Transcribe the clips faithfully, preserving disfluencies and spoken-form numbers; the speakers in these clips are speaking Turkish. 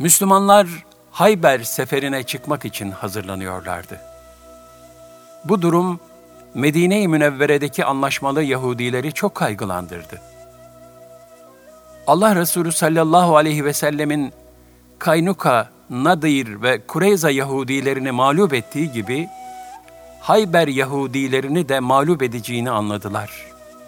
Müslümanlar Hayber seferine çıkmak için hazırlanıyorlardı. Bu durum Medine-i Münevvere'deki anlaşmalı Yahudileri çok kaygılandırdı. Allah Resulü sallallahu aleyhi ve sellemin Kaynuka, Nadir ve Kureyza Yahudilerini mağlup ettiği gibi Hayber Yahudilerini de mağlup edeceğini anladılar.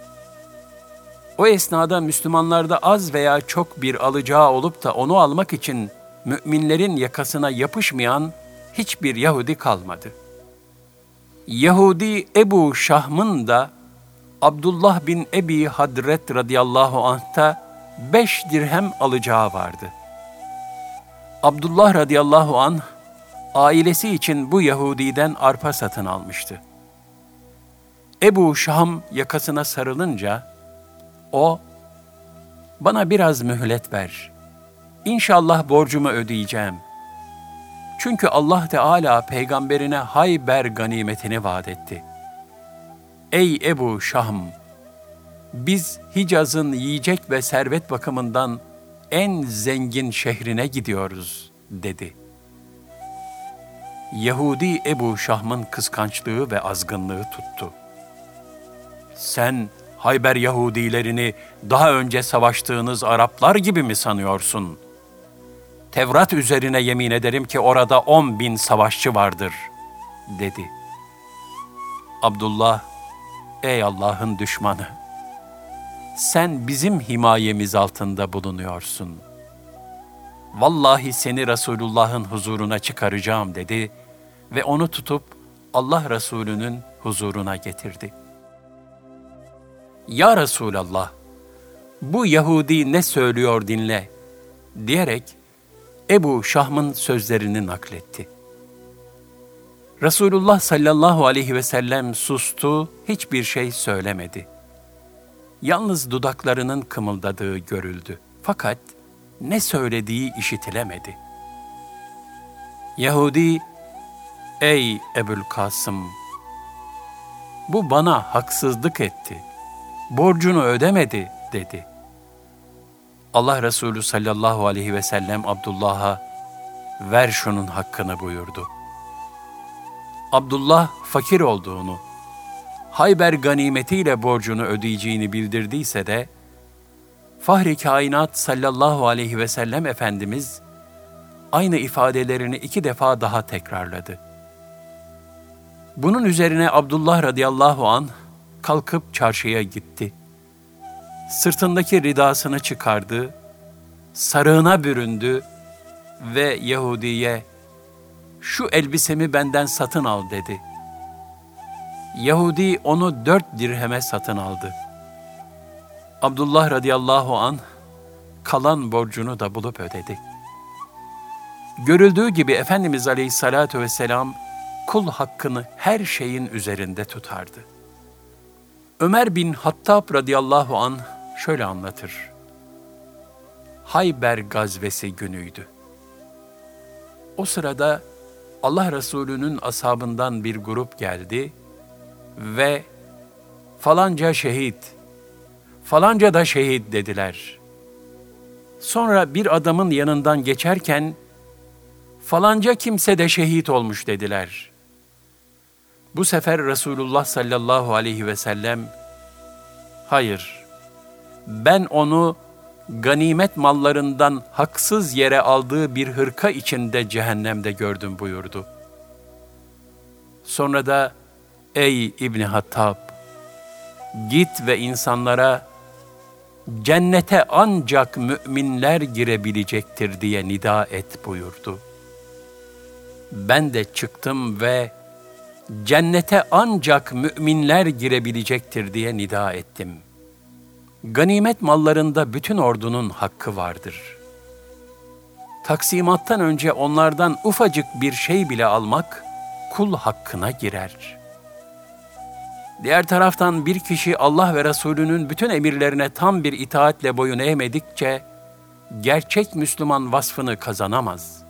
O esnada Müslümanlarda az veya çok bir alacağı olup da onu almak için müminlerin yakasına yapışmayan hiçbir Yahudi kalmadı. Yahudi Ebu Şahm'ın da Abdullah bin Ebi Hadret radıyallahu anh'ta beş dirhem alacağı vardı. Abdullah radıyallahu anh, ailesi için bu Yahudi'den arpa satın almıştı. Ebu Şahm yakasına sarılınca, o, bana biraz mühlet ver, İnşallah borcumu ödeyeceğim. Çünkü Allah Teala peygamberine Hayber ganimetini vaat etti. Ey Ebu Şahm! Biz Hicaz'ın yiyecek ve servet bakımından en zengin şehrine gidiyoruz, dedi. Yahudi Ebu Şahm'ın kıskançlığı ve azgınlığı tuttu. Sen Hayber Yahudilerini daha önce savaştığınız Araplar gibi mi sanıyorsun? Tevrat üzerine yemin ederim ki orada on bin savaşçı vardır, dedi. Abdullah, ey Allah'ın düşmanı! Sen bizim himayemiz altında bulunuyorsun. Vallahi seni Resulullah'ın huzuruna çıkaracağım, dedi ve onu tutup Allah Resulü'nün huzuruna getirdi. Ya Resulallah, bu Yahudi ne söylüyor dinle, diyerek Ebu Şahm'ın sözlerini nakletti. Resulullah sallallahu aleyhi ve sellem sustu, hiçbir şey söylemedi. Yalnız dudaklarının kımıldadığı görüldü. Fakat ne söylediği işitilemedi. Yahudi, ey Ebu'l-Kasım! Bu bana haksızlık etti, borcunu ödemedi, dedi. Allah Resulü sallallahu aleyhi ve sellem Abdullah'a, ver şunun hakkını buyurdu. Abdullah fakir olduğunu, Hayber ganimetiyle borcunu ödeyeceğini bildirdiyse de, Fahri Kainat sallallahu aleyhi ve sellem Efendimiz, aynı ifadelerini iki defa daha tekrarladı. Bunun üzerine Abdullah radıyallahu anh, kalkıp çarşıya gitti. Sırtındaki ridasını çıkardı, sarığına büründü ve Yahudi'ye, şu elbisemi benden satın al, dedi. Yahudi onu dört dirheme satın aldı. Abdullah radıyallahu anh, kalan borcunu da bulup ödedi. Görüldüğü gibi Efendimiz aleyhissalatu vesselam, kul hakkını her şeyin üzerinde tutardı. Ömer bin Hattab radıyallahu anh şöyle anlatır. Hayber gazvesi günüydü. O sırada Allah Resulü'nün ashabından bir grup geldi ve falanca şehit, falanca da şehit dediler. Sonra bir adamın yanından geçerken falanca kimse de şehit olmuş dediler. Bu sefer Resulullah sallallahu aleyhi ve sellem, hayır, ben onu ganimet mallarından haksız yere aldığı bir hırka içinde cehennemde gördüm buyurdu. Sonra da, ey İbni Hattab, git ve insanlara cennete ancak müminler girebilecektir diye nida et buyurdu. Ben de çıktım ve cennete ancak müminler girebilecektir diye nida ettim. Ganimet mallarında bütün ordunun hakkı vardır. Taksimattan önce onlardan ufacık bir şey bile almak kul hakkına girer. Diğer taraftan bir kişi Allah ve Resulünün bütün emirlerine tam bir itaatle boyun eğmedikçe gerçek Müslüman vasfını kazanamaz.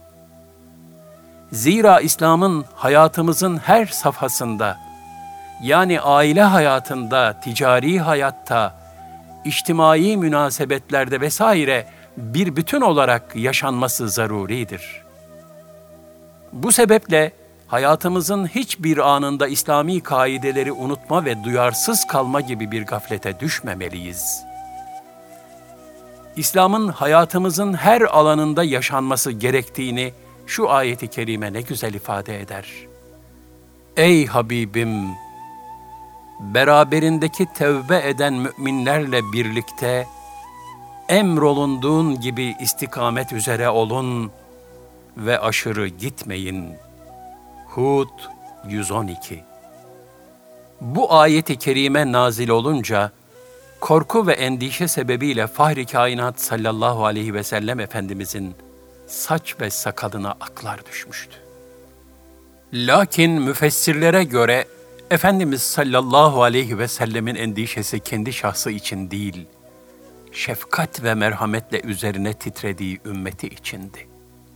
Zira İslam'ın hayatımızın her safhasında, yani aile hayatında, ticari hayatta, içtimai münasebetlerde vesaire bir bütün olarak yaşanması zaruridir. Bu sebeple hayatımızın hiçbir anında İslami kaideleri unutma ve duyarsız kalma gibi bir gaflete düşmemeliyiz. İslam'ın hayatımızın her alanında yaşanması gerektiğini şu ayeti kerime ne güzel ifade eder. Ey Habibim! Beraberindeki tevbe eden müminlerle birlikte emrolunduğun gibi istikamet üzere olun ve aşırı gitmeyin. Hud yüz on iki. Bu ayeti kerime nazil olunca, korku ve endişe sebebiyle Fahri Kainat sallallahu aleyhi ve sellem Efendimizin saç ve sakalına aklar düşmüştü. Lakin müfessirlere göre Efendimiz sallallahu aleyhi ve sellemin endişesi kendi şahsı için değil, şefkat ve merhametle üzerine titrediği ümmeti içindi.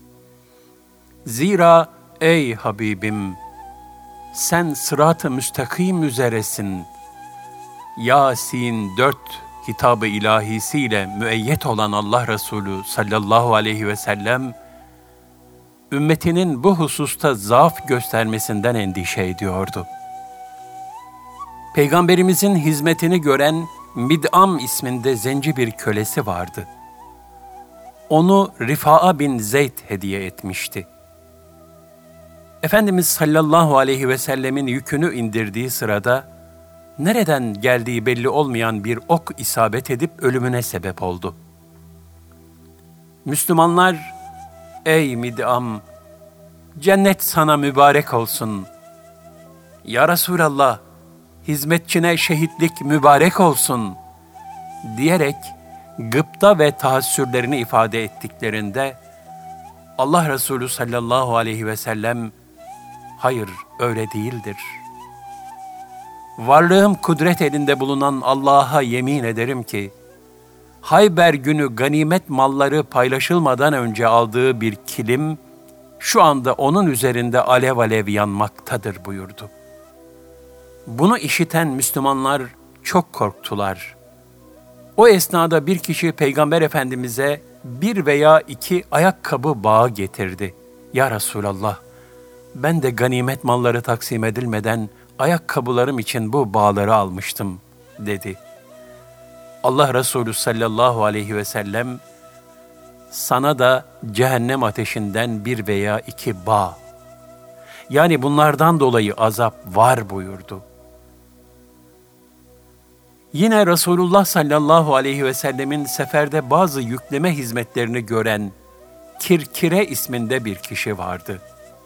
Zira ey Habibim, sen sırat-ı müstakim üzeresin. Yasin dört hitab-ı ilahisiyle müeyyet olan Allah Resulü sallallahu aleyhi ve sellem, ümmetinin bu hususta zaaf göstermesinden endişe ediyordu. Peygamberimizin hizmetini gören Mid'am isminde zenci bir kölesi vardı. Onu Rifa'a bin Zeyd hediye etmişti. Efendimiz sallallahu aleyhi ve sellemin yükünü indirdiği sırada, nereden geldiği belli olmayan bir ok isabet edip ölümüne sebep oldu. Müslümanlar, ey Mid'am, cennet sana mübarek olsun. Ya Resulallah, hizmetçine şehitlik mübarek olsun diyerek gıpta ve tahassürlerini ifade ettiklerinde Allah Resulü sallallahu aleyhi ve sellem hayır öyle değildir. Varlığım kudret elinde bulunan Allah'a yemin ederim ki Hayber günü ganimet malları paylaşılmadan önce aldığı bir kilim şu anda onun üzerinde alev alev yanmaktadır buyurdu. Bunu işiten Müslümanlar çok korktular. O esnada bir kişi Peygamber Efendimiz'e bir veya iki ayakkabı bağı getirdi. Ya Resulallah, ben de ganimet malları taksim edilmeden ayakkabılarım için bu bağları almıştım, dedi. Allah Resulü sallallahu aleyhi ve sellem, sana da cehennem ateşinden bir veya iki bağ, yani bunlardan dolayı azap var buyurdu. Yine Resulullah sallallahu aleyhi ve sellemin seferde bazı yükleme hizmetlerini gören Kirkire isminde bir kişi vardı.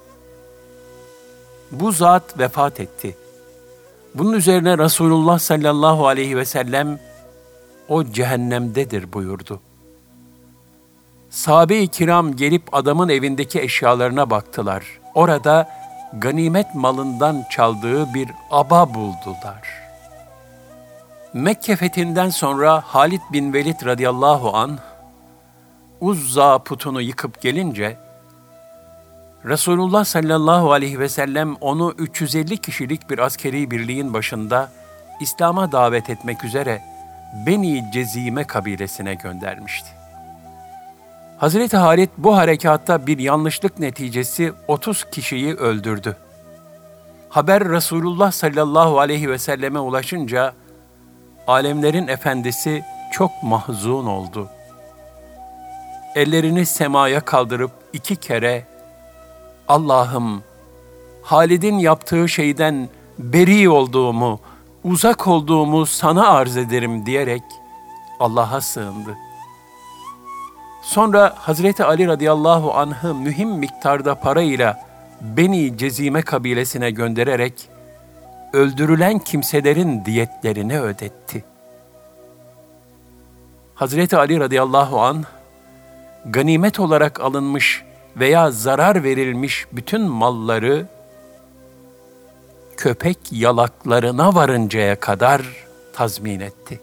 Bu zat vefat etti. Bunun üzerine Resulullah sallallahu aleyhi ve sellem, o cehennemdedir buyurdu. Sahabe-i kiram gelip adamın evindeki eşyalarına baktılar. Orada ganimet malından çaldığı bir aba buldular. Mekke fethinden sonra Halid bin Velid radıyallahu anh, Uzza putunu yıkıp gelince, Resulullah sallallahu aleyhi ve sellem onu üç yüz elli kişilik bir askeri birliğin başında İslam'a davet etmek üzere Beni Cezime kabilesine göndermişti. Hazreti Halid bu harekatta bir yanlışlık neticesi otuz kişiyi öldürdü. Haber Resulullah sallallahu aleyhi ve selleme ulaşınca, alemlerin efendisi çok mahzun oldu. Ellerini semaya kaldırıp iki kere, Allah'ım, Halid'in yaptığı şeyden beri olduğumu, uzak olduğumu sana arz ederim diyerek Allah'a sığındı. Sonra Hazreti Ali radıyallahu anh'ı mühim miktarda parayla Beni Cezime kabilesine göndererek öldürülen kimselerin diyetlerini ödetti. Hazreti Ali radıyallahu anh, ganimet olarak alınmış veya zarar verilmiş bütün malları köpek yalaklarına varıncaya kadar tazmin etti.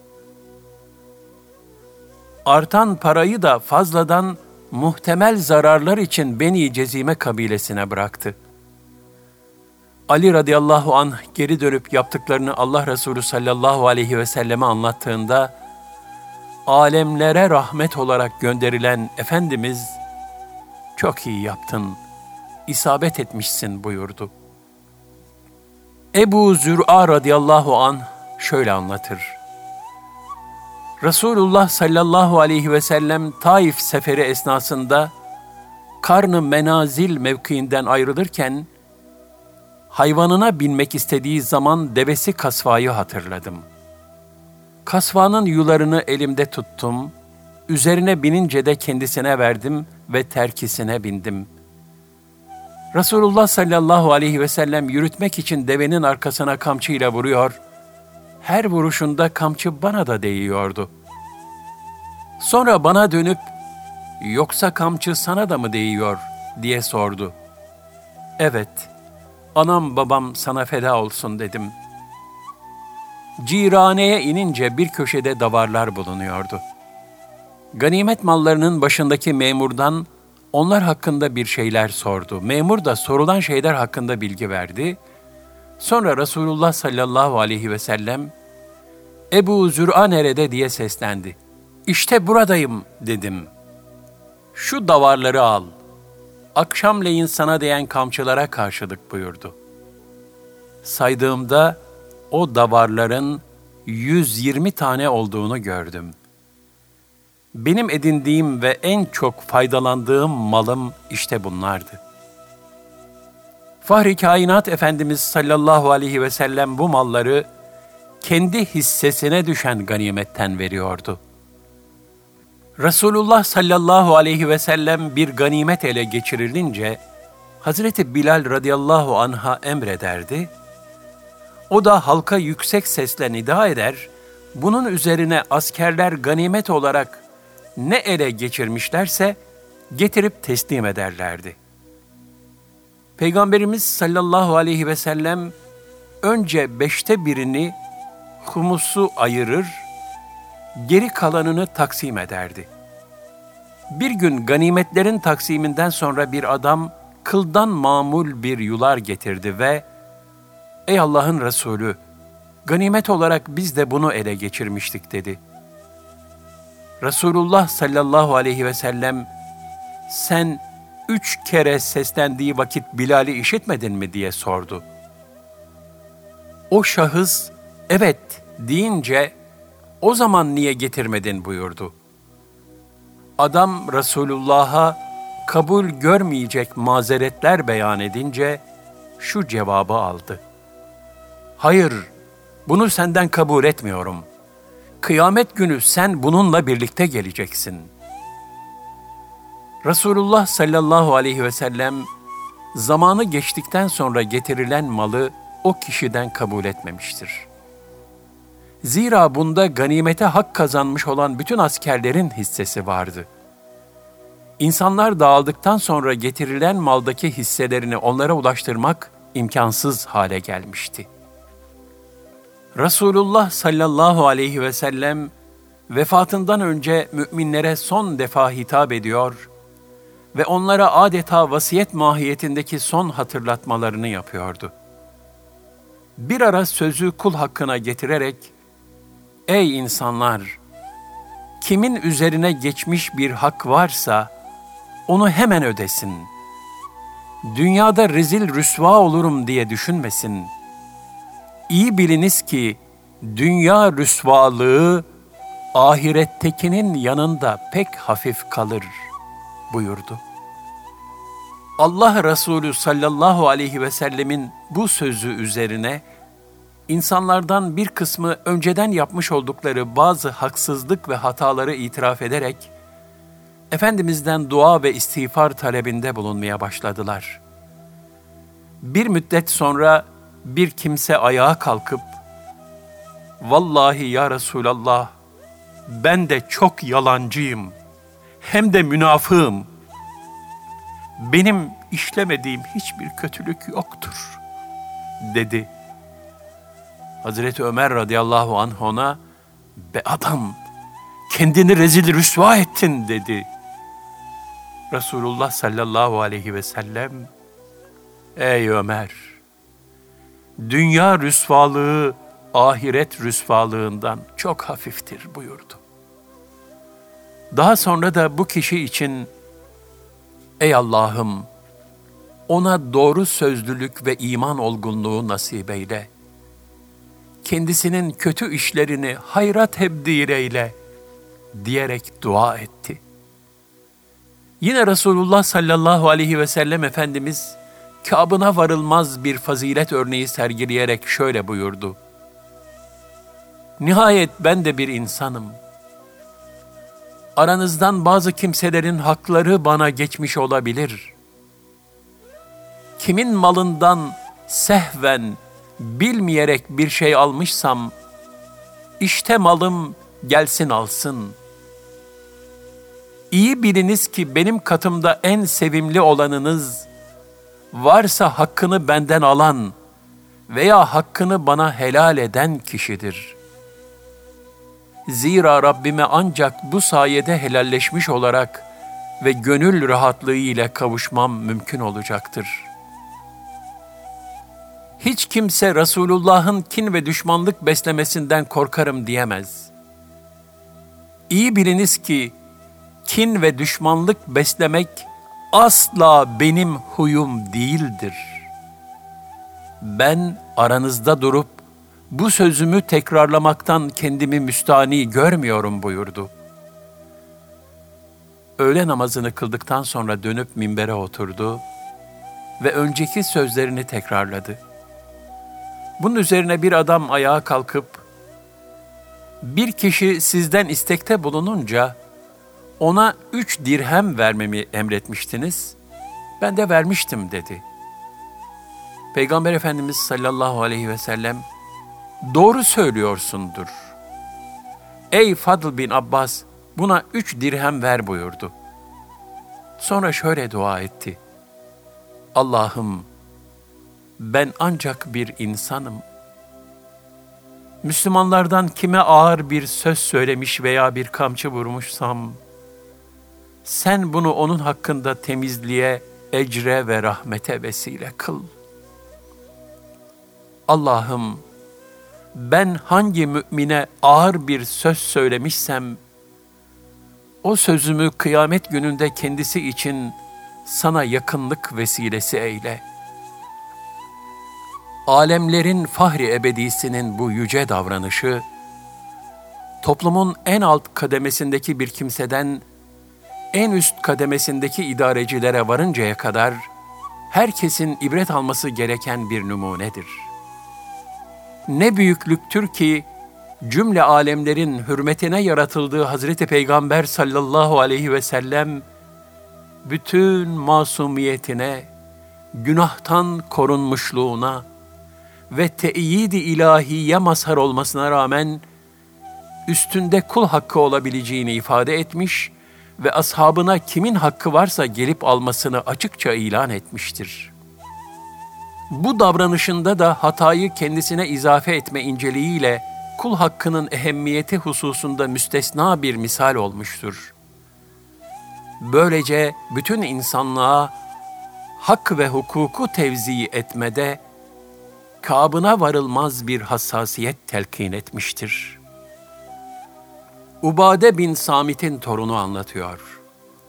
Artan parayı da fazladan muhtemel zararlar için Beni Cezime kabilesine bıraktı. Ali radıyallahu anh geri dönüp yaptıklarını Allah Resulü sallallahu aleyhi ve selleme anlattığında, alemlere rahmet olarak gönderilen Efendimiz, çok iyi yaptın, isabet etmişsin buyurdu. Ebu Zür'a radıyallahu anh şöyle anlatır. Resulullah sallallahu aleyhi ve sellem Taif seferi esnasında Karn-ı Menazil mevkiinden ayrılırken hayvanına binmek istediği zaman devesi Kasva'yı hatırladım. Kasva'nın yularını elimde tuttum, üzerine binince de kendisine verdim ve terkisine bindim. Resulullah sallallahu aleyhi ve sellem yürütmek için devenin arkasına kamçıyla vuruyor, her vuruşunda kamçı bana da değiyordu. Sonra bana dönüp, yoksa kamçı sana da mı değiyor diye sordu. Evet, anam babam sana feda olsun dedim. Ciraneye inince bir köşede davarlar bulunuyordu. Ganimet mallarının başındaki memurdan onlar hakkında bir şeyler sordu. Memur da sorulan şeyler hakkında bilgi verdi. Sonra Resulullah sallallahu aleyhi ve sellem, Ebu Zür'a nerede diye seslendi. İşte buradayım dedim. Şu davarları al. Akşamleyin sana değen kamçılara karşılık buyurdu. Saydığımda o davarların yüz yirmi tane olduğunu gördüm. Benim edindiğim ve en çok faydalandığım malım işte bunlardı. Fahri Kainat Efendimiz sallallahu aleyhi ve sellem bu malları kendi hissesine düşen ganimetten veriyordu. Resulullah sallallahu aleyhi ve sellem bir ganimet ele geçirilince Hazreti Bilal radıyallahu anh'a emrederdi. O da halka yüksek sesle nida eder, bunun üzerine askerler ganimet olarak ne ele geçirmişlerse getirip teslim ederlerdi. Peygamberimiz sallallahu aleyhi ve sellem önce beşte birini humusu ayırır, geri kalanını taksim ederdi. Bir gün ganimetlerin taksiminden sonra bir adam kıldan mamul bir yular getirdi ve "Ey Allah'ın Resulü, ganimet olarak biz de bunu ele geçirmiştik" dedi. Resulullah sallallahu aleyhi ve sellem, "Sen üç kere seslendiği vakit Bilal'i işitmedin mi?" diye sordu. O şahıs, "Evet" deyince, "O zaman niye getirmedin?" buyurdu. Adam Resulullah'a kabul görmeyecek mazeretler beyan edince şu cevabı aldı. "Hayır, bunu senden kabul etmiyorum. Kıyamet günü sen bununla birlikte geleceksin." Resulullah sallallahu aleyhi ve sellem zamanı geçtikten sonra getirilen malı o kişiden kabul etmemiştir. Zira bunda ganimete hak kazanmış olan bütün askerlerin hissesi vardı. İnsanlar dağıldıktan sonra getirilen maldaki hisselerini onlara ulaştırmak imkansız hale gelmişti. Resulullah sallallahu aleyhi ve sellem vefatından önce müminlere son defa hitap ediyor ve onlara adeta vasiyet mahiyetindeki son hatırlatmalarını yapıyordu. Bir ara sözü kul hakkına getirerek, "Ey insanlar! Kimin üzerine geçmiş bir hak varsa onu hemen ödesin. Dünyada rezil rüsva olurum diye düşünmesin. İyi biliniz ki dünya rüsvalığı ahirettekinin yanında pek hafif kalır" buyurdu. Allah Resulü sallallahu aleyhi ve sellemin bu sözü üzerine İnsanlardan bir kısmı önceden yapmış oldukları bazı haksızlık ve hataları itiraf ederek Efendimiz'den dua ve istiğfar talebinde bulunmaya başladılar. Bir müddet sonra bir kimse ayağa kalkıp, "Vallahi ya Resulallah, ben de çok yalancıyım, hem de münafığım. Benim işlemediğim hiçbir kötülük yoktur" dedi. Hazreti Ömer radıyallahu anh ona, "Be adam, kendini rezil rüsva ettin" dedi. Resulullah sallallahu aleyhi ve sellem, "Ey Ömer, dünya rüsvalığı ahiret rüsvalığından çok hafiftir" buyurdu. Daha sonra da bu kişi için, ''Ey Allah'ım, ona doğru sözlülük ve iman olgunluğu nasip eyle. Kendisinin kötü işlerini hayra tebdil eyle.'' diyerek dua etti. Yine Resulullah sallallahu aleyhi ve sellem Efendimiz, Kâbına varılmaz bir fazilet örneği sergileyerek şöyle buyurdu: ''Nihayet ben de bir insanım. Aranızdan bazı kimselerin hakları bana geçmiş olabilir. Kimin malından sehven, bilmeyerek bir şey almışsam, işte malım gelsin alsın. İyi biliniz ki benim katımda en sevimli olanınız, varsa hakkını benden alan veya hakkını bana helal eden kişidir. Zira Rabbime ancak bu sayede helalleşmiş olarak ve gönül rahatlığı ile kavuşmam mümkün olacaktır. Hiç kimse Resulullah'ın kin ve düşmanlık beslemesinden korkarım diyemez. İyi biliniz ki kin ve düşmanlık beslemek asla benim huyum değildir. Ben aranızda durup bu sözümü tekrarlamaktan kendimi müstani görmüyorum buyurdu. Öğle namazını kıldıktan sonra dönüp minbere oturdu ve önceki sözlerini tekrarladı. Bunun üzerine bir adam ayağa kalkıp, bir kişi sizden istekte bulununca ona üç dirhem vermemi emretmiştiniz, ben de vermiştim dedi. Peygamber Efendimiz sallallahu aleyhi ve sellem, doğru söylüyorsundur. Ey Fadl bin Abbas, buna üç dirhem ver buyurdu. Sonra şöyle dua etti. Allah'ım, ben ancak bir insanım. Müslümanlardan kime ağır bir söz söylemiş veya bir kamçı vurmuşsam, sen bunu onun hakkında temizliğe, ecre ve rahmete vesile kıl. Allah'ım, ben hangi mümine ağır bir söz söylemişsem, o sözümü kıyamet gününde kendisi için sana yakınlık vesilesi eyle. Alemlerin fahri ebedisinin bu yüce davranışı, toplumun en alt kademesindeki bir kimseden, en üst kademesindeki idarecilere varıncaya kadar, herkesin ibret alması gereken bir numunedir. Ne büyüklüktür ki, cümle alemlerin hürmetine yaratıldığı Hazreti Peygamber sallallahu aleyhi ve sellem, bütün masumiyetine, günahtan korunmuşluğuna ve teyid-i ilahiye mazhar olmasına rağmen, üstünde kul hakkı olabileceğini ifade etmiş ve ashabına kimin hakkı varsa gelip almasını açıkça ilan etmiştir. Bu davranışında da hatayı kendisine izafe etme inceliğiyle kul hakkının ehemmiyeti hususunda müstesna bir misal olmuştur. Böylece bütün insanlığa hak ve hukuku tevzi etmede kabına varılmaz bir hassasiyet telkin etmiştir. Ubade bin Samit'in torunu anlatıyor.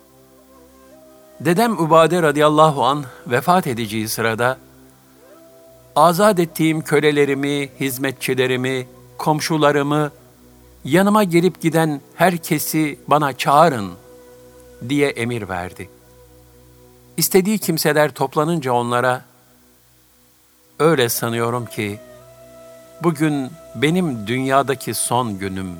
Dedem Ubade radıyallahu anh vefat edeceği sırada, azat ettiğim kölelerimi, hizmetçilerimi, komşularımı, yanıma gelip giden herkesi bana çağırın diye emir verdi. İstediği kimseler toplanınca onlara, öyle sanıyorum ki, bugün benim dünyadaki son günüm.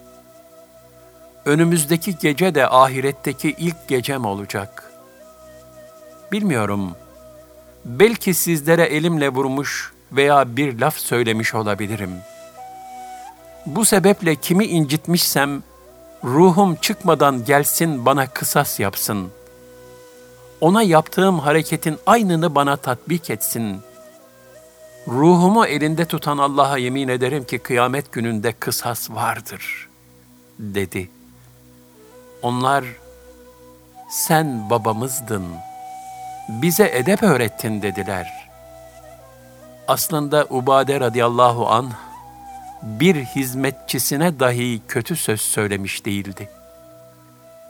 Önümüzdeki gece de ahiretteki ilk gecem olacak. Bilmiyorum, belki sizlere elimle vurmuş veya bir laf söylemiş olabilirim. Bu sebeple kimi incitmişsem, ruhum çıkmadan gelsin bana kısas yapsın. Ona yaptığım hareketin aynını bana tatbik etsin. Ruhumu elinde tutan Allah'a yemin ederim ki kıyamet gününde kısas vardır, dedi. Onlar, sen babamızdın, bize edep öğrettin dediler. Aslında Ubade radıyallahu anh, bir hizmetçisine dahi kötü söz söylemiş değildi.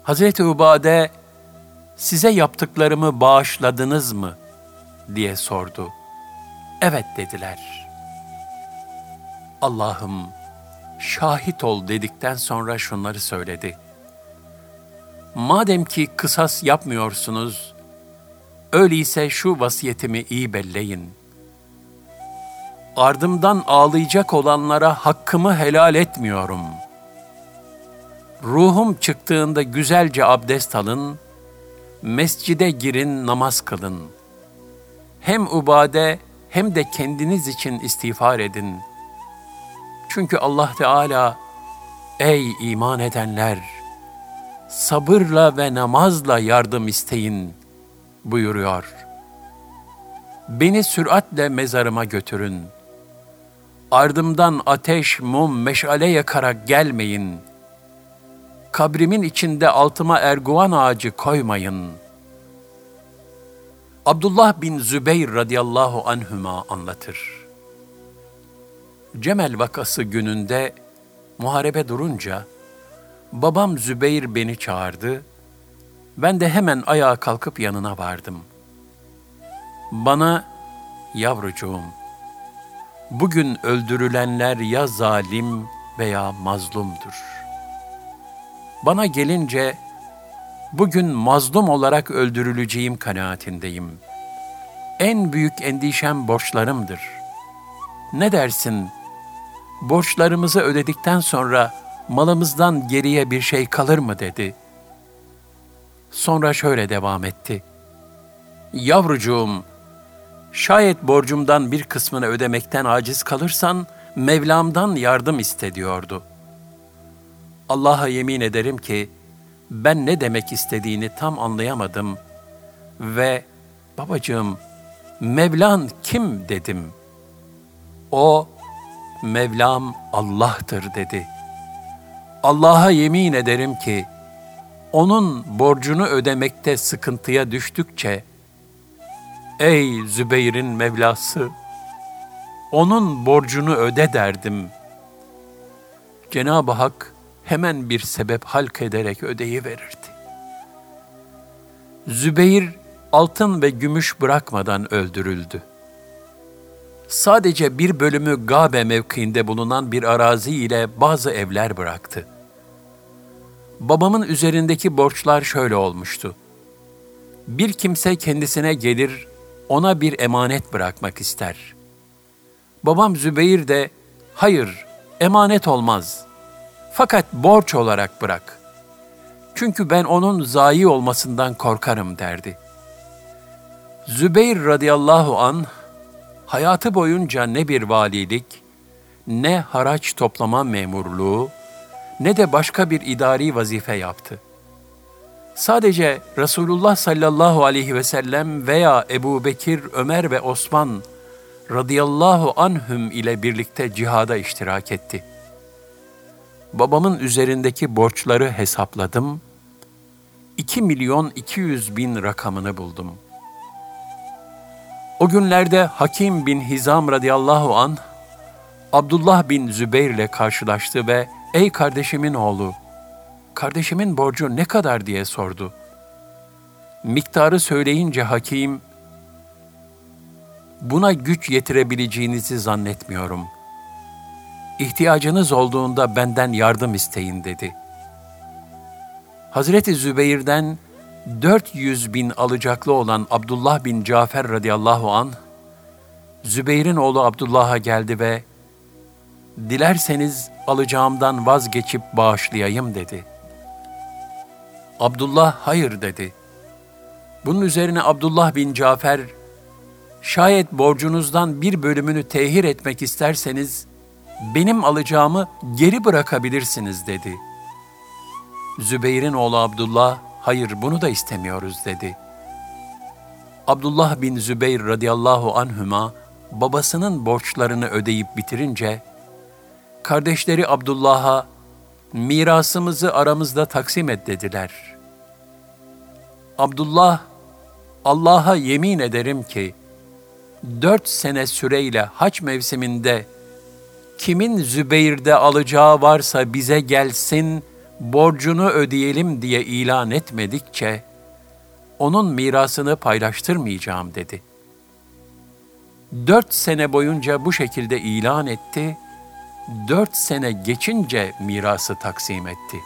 Hazreti Ubade, size yaptıklarımı bağışladınız mı diye sordu. Evet dediler. Allah'ım şahit ol dedikten sonra şunları söyledi. Madem ki kısas yapmıyorsunuz, öyleyse şu vasiyetimi iyi belleyin. Ardımdan ağlayacak olanlara hakkımı helal etmiyorum. Ruhum çıktığında güzelce abdest alın, mescide girin, namaz kılın. Hem Ubade hem de kendiniz için istiğfar edin. Çünkü Allah Teala, ey iman edenler, sabırla ve namazla yardım isteyin buyuruyor. Beni süratle mezarıma götürün. Ardımdan ateş, mum, meşale yakarak gelmeyin. Kabrimin içinde altıma erguvan ağacı koymayın. Abdullah bin Zübeyr radıyallahu anhüma anlatır. Cemel vakası gününde muharebe durunca babam Zübeyr beni çağırdı. Ben de hemen ayağa kalkıp yanına vardım. Bana, yavrucuğum, bugün öldürülenler ya zalim veya mazlumdur. Bana gelince, bugün mazlum olarak öldürüleceğim kanaatindeyim. En büyük endişem borçlarımdır. Ne dersin? Borçlarımızı ödedikten sonra malımızdan geriye bir şey kalır mı dedi. Sonra şöyle devam etti. Yavrucuğum, şayet borcumdan bir kısmını ödemekten aciz kalırsan, Mevlam'dan yardım iste diyordu. Allah'a yemin ederim ki, ben ne demek istediğini tam anlayamadım ve babacığım, Mevlan kim dedim. O, Mevlam Allah'tır dedi. Allah'a yemin ederim ki, onun borcunu ödemekte sıkıntıya düştükçe, ey Zübeyr'in Mevlası, onun borcunu öde derdim. Cenab-ı Hak hemen bir sebep halk ederek ödeyiverirdi. Zübeyr altın ve gümüş bırakmadan öldürüldü. Sadece bir bölümü Gabe mevkiinde bulunan bir arazi ile bazı evler bıraktı. Babamın üzerindeki borçlar şöyle olmuştu. Bir kimse kendisine gelir, ona bir emanet bırakmak ister. Babam Zübeyr de, hayır, emanet olmaz. Fakat borç olarak bırak. Çünkü ben onun zayi olmasından korkarım derdi. Zübeyr radıyallahu anh, hayatı boyunca ne bir valilik, ne haraç toplama memurluğu, ne de başka bir idari vazife yaptı. Sadece Resulullah sallallahu aleyhi ve sellem veya Ebu Bekir, Ömer ve Osman radıyallahu anhüm ile birlikte cihada iştirak etti. Babamın üzerindeki borçları hesapladım, iki milyon iki yüz bin rakamını buldum. O günlerde Hakim bin Hizam radıyallahu anh, Abdullah bin Zübeyr ile karşılaştı ve ''Ey kardeşimin oğlu, kardeşimin borcu ne kadar?'' diye sordu. Miktarı söyleyince Hakim, ''Buna güç yetirebileceğinizi zannetmiyorum. İhtiyacınız olduğunda benden yardım isteyin.'' dedi. Hazreti Zübeyr'den dört yüz bin alacaklı olan Abdullah bin Cafer radıyallahu anh, Zübeyr'in oğlu Abdullah'a geldi ve ''Dilerseniz alacağımdan vazgeçip bağışlayayım.'' dedi. Abdullah hayır dedi. Bunun üzerine Abdullah bin Cafer, ''Şayet borcunuzdan bir bölümünü tehir etmek isterseniz, benim alacağımı geri bırakabilirsiniz.'' dedi. Zübeyr'in oğlu Abdullah, ''Hayır, bunu da istemiyoruz.'' dedi. Abdullah bin Zübeyr radıyallahu anhüma, babasının borçlarını ödeyip bitirince, kardeşleri Abdullah'a, mirasımızı aramızda taksim et dediler. Abdullah, Allah'a yemin ederim ki, dört sene süreyle hac mevsiminde, kimin Zübeyr'de alacağı varsa bize gelsin, borcunu ödeyelim diye ilan etmedikçe, onun mirasını paylaştırmayacağım dedi. Dört sene boyunca bu şekilde ilan etti, dört sene geçince mirası taksim etti.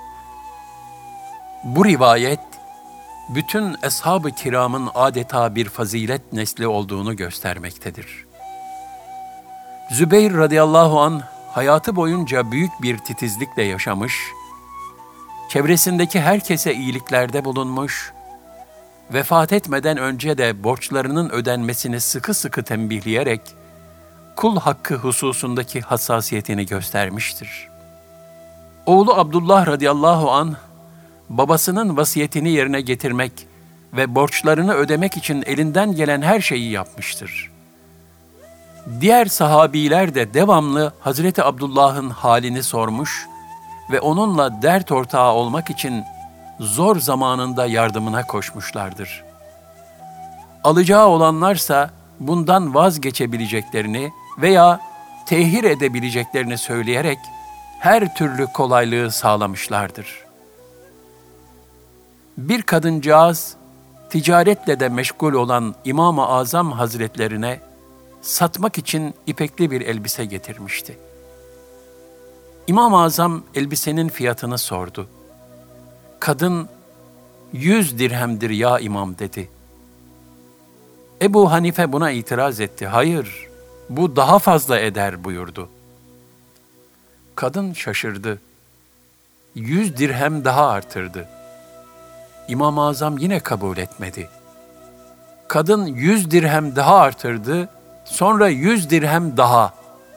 Bu rivayet, bütün ashab-ı kiramın adeta bir fazilet nesli olduğunu göstermektedir. Zübeyir radıyallahu anh, hayatı boyunca büyük bir titizlikle yaşamış, çevresindeki herkese iyiliklerde bulunmuş, vefat etmeden önce de borçlarının ödenmesini sıkı sıkı tembihleyerek, kul hakkı hususundaki hassasiyetini göstermiştir. Oğlu Abdullah radıyallahu anh, babasının vasiyetini yerine getirmek ve borçlarını ödemek için elinden gelen her şeyi yapmıştır. Diğer sahabiler de devamlı Hazreti Abdullah'ın halini sormuş ve onunla dert ortağı olmak için zor zamanında yardımına koşmuşlardır. Alacağı olanlarsa bundan vazgeçebileceklerini veya tehir edebileceklerini söyleyerek her türlü kolaylığı sağlamışlardır. Bir kadıncağız, ticaretle de meşgul olan İmam-ı Azam Hazretlerine satmak için ipekli bir elbise getirmişti. İmam-ı Azam elbisenin fiyatını sordu. Kadın, yüz dirhemdir ya imam dedi. Ebu Hanife buna itiraz etti. Hayır, bu daha fazla eder buyurdu. Kadın şaşırdı. Yüz dirhem daha artırdı. İmam-ı Azam yine kabul etmedi. Kadın yüz dirhem daha artırdı, sonra yüz dirhem daha.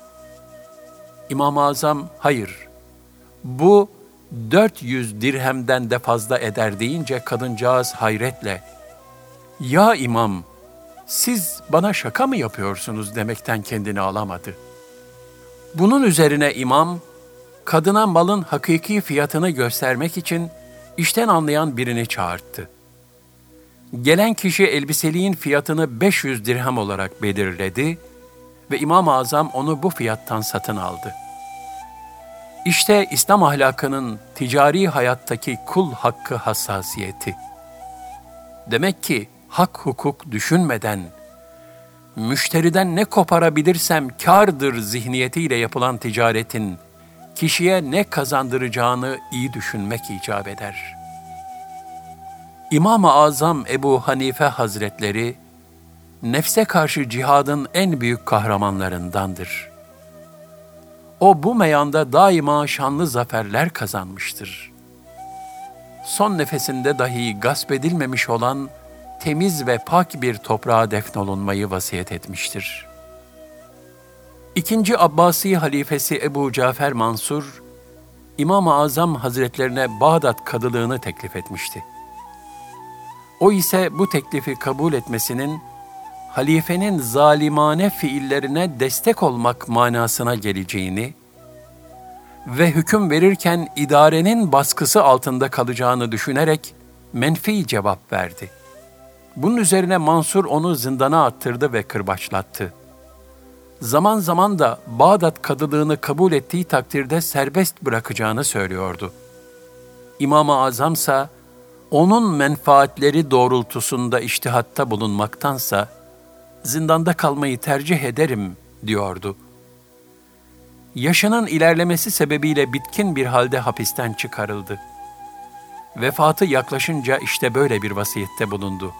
İmam-ı Azam, hayır, bu dört yüz dirhemden de fazla eder deyince kadıncağız hayretle, ya imam, siz bana şaka mı yapıyorsunuz demekten kendini alamadı. Bunun üzerine imam, kadına malın hakiki fiyatını göstermek için işten anlayan birini çağırttı. Gelen kişi elbiseliğin fiyatını beş yüz dirhem olarak belirledi ve İmam-ı Azam onu bu fiyattan satın aldı. İşte İslam ahlakının ticari hayattaki kul hakkı hassasiyeti. Demek ki hak hukuk düşünmeden, müşteriden ne koparabilirsem kârdır zihniyetiyle yapılan ticaretin, kişiye ne kazandıracağını iyi düşünmek icap eder. İmam-ı Azam Ebu Hanife Hazretleri, nefse karşı cihadın en büyük kahramanlarındandır. O bu meyanda daima şanlı zaferler kazanmıştır. Son nefesinde dahi gasp edilmemiş olan temiz ve pak bir toprağa defnolunmayı vasiyet etmiştir. İkinci Abbasi halifesi Ebu Cafer Mansur, İmam-ı Azam Hazretlerine Bağdat kadılığını teklif etmişti. O ise bu teklifi kabul etmesinin, halifenin zalimane fiillerine destek olmak manasına geleceğini ve hüküm verirken idarenin baskısı altında kalacağını düşünerek menfi cevap verdi. Bunun üzerine Mansur onu zindana attırdı ve kırbaçlattı. Zaman zaman da Bağdat kadılığını kabul ettiği takdirde serbest bırakacağını söylüyordu. İmam-ı Azamsa, onun menfaatleri doğrultusunda içtihatta bulunmaktansa, zindanda kalmayı tercih ederim diyordu. Yaşının ilerlemesi sebebiyle bitkin bir halde hapisten çıkarıldı. Vefatı yaklaşınca işte böyle bir vasiyette bulundu.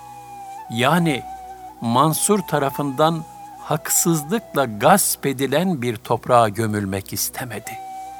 Yani Mansur tarafından haksızlıkla gasp edilen bir toprağa gömülmek istemedi.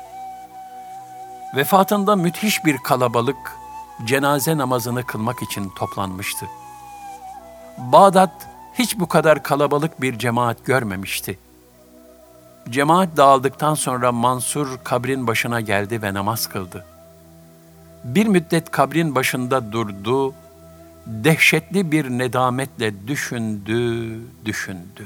Vefatında müthiş bir kalabalık cenaze namazını kılmak için toplanmıştı. Bağdat hiç bu kadar kalabalık bir cemaat görmemişti. Cemaat dağıldıktan sonra Mansur kabrin başına geldi ve namaz kıldı. Bir müddet kabrin başında durdu, dehşetli bir nedametle düşündü, düşündü.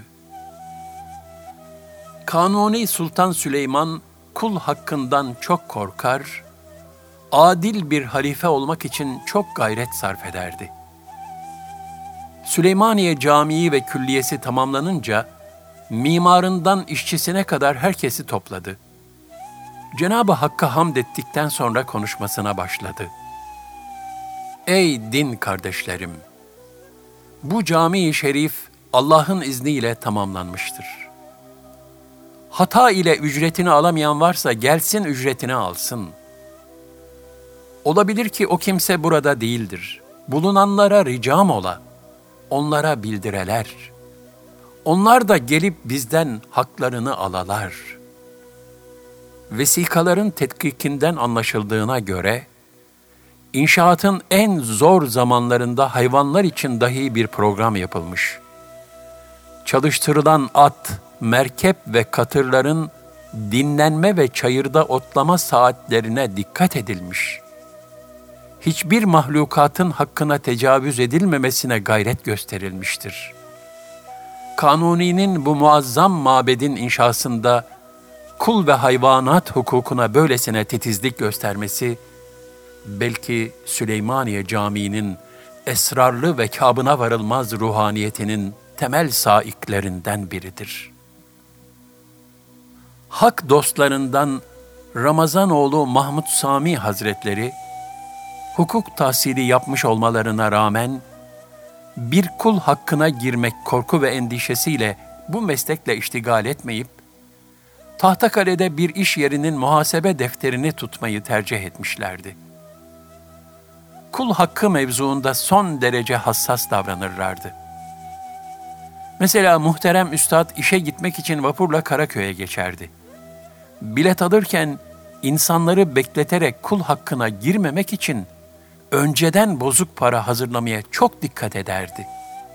Kanuni Sultan Süleyman kul hakkından çok korkar, adil bir halife olmak için çok gayret sarf ederdi. Süleymaniye Camii ve külliyesi tamamlanınca, mimarından işçisine kadar herkesi topladı. Cenab-ı Hakk'a hamd ettikten sonra konuşmasına başladı. Ey din kardeşlerim! Bu cami-i şerif Allah'ın izniyle tamamlanmıştır. Hata ile ücretini alamayan varsa gelsin ücretini alsın. Olabilir ki o kimse burada değildir. Bulunanlara ricam ola, onlara bildireler. Onlar da gelip bizden haklarını alalar. Vesikaların tetkikinden anlaşıldığına göre, İnşaatın en zor zamanlarında hayvanlar için dahi bir program yapılmış. Çalıştırılan at, merkep ve katırların dinlenme ve çayırda otlama saatlerine dikkat edilmiş. Hiçbir mahlukatın hakkına tecavüz edilmemesine gayret gösterilmiştir. Kanuni'nin bu muazzam mabedin inşasında kul ve hayvanat hukukuna böylesine titizlik göstermesi, belki Süleymaniye Camii'nin esrarlı ve kâbına varılmaz ruhaniyetinin temel saiklerinden biridir. Hak dostlarından Ramazanoğlu Mahmud Sami Hazretleri, hukuk tahsili yapmış olmalarına rağmen, bir kul hakkına girmek korku ve endişesiyle bu meslekle iştigal etmeyip, Tahtakale'de bir iş yerinin muhasebe defterini tutmayı tercih etmişlerdi. Kul hakkı mevzuunda son derece hassas davranırlardı. Mesela muhterem üstad işe gitmek için vapurla Karaköy'e geçerdi. Bilet alırken insanları bekleterek kul hakkına girmemek için önceden bozuk para hazırlamaya çok dikkat ederdi.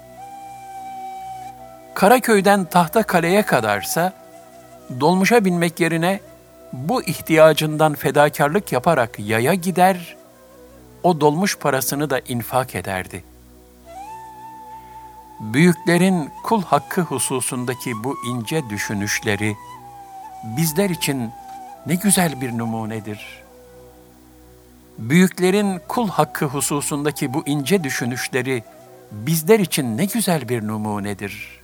Karaköy'den Tahtakale'ye kadarsa dolmuşa binmek yerine bu ihtiyacından fedakarlık yaparak yaya gider, o dolmuş parasını da infak ederdi. Büyüklerin kul hakkı hususundaki bu ince düşünüşleri bizler için ne güzel bir numunedir. Büyüklerin kul hakkı hususundaki bu ince düşünüşleri bizler için ne güzel bir numunedir.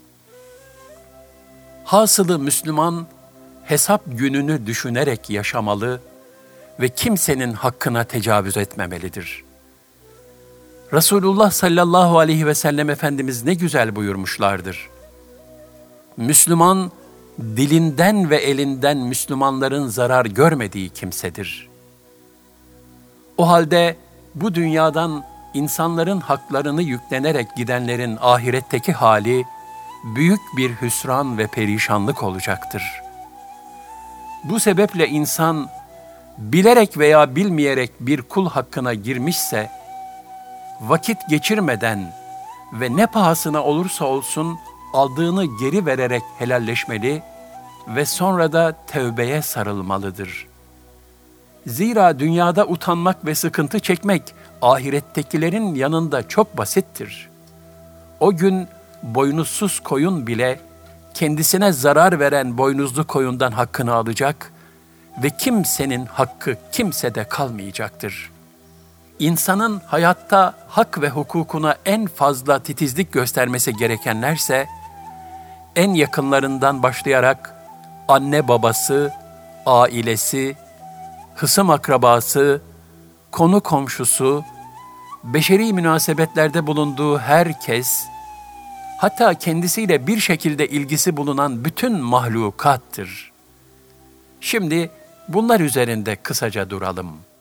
Hasılı Müslüman, hesap gününü düşünerek yaşamalı ve kimsenin hakkına tecavüz etmemelidir. Resulullah sallallahu aleyhi ve sellem Efendimiz ne güzel buyurmuşlardır. Müslüman, dilinden ve elinden Müslümanların zarar görmediği kimsedir. O halde bu dünyadan insanların haklarını yüklenerek gidenlerin ahiretteki hali, büyük bir hüsran ve perişanlık olacaktır. Bu sebeple insan, bilerek veya bilmeyerek bir kul hakkına girmişse, vakit geçirmeden ve ne pahasına olursa olsun aldığını geri vererek helalleşmeli ve sonra da tevbeye sarılmalıdır. Zira dünyada utanmak ve sıkıntı çekmek ahirettekilerin yanında çok basittir. O gün boynuzsuz koyun bile kendisine zarar veren boynuzlu koyundan hakkını alacak ve kimsenin hakkı kimsede kalmayacaktır. İnsanın hayatta hak ve hukukuna en fazla titizlik göstermesi gerekenlerse, en yakınlarından başlayarak anne babası, ailesi, hısım akrabası, konu komşusu, beşeri münasebetlerde bulunduğu herkes, hatta kendisiyle bir şekilde ilgisi bulunan bütün mahlukattır. Şimdi bunlar üzerinde kısaca duralım.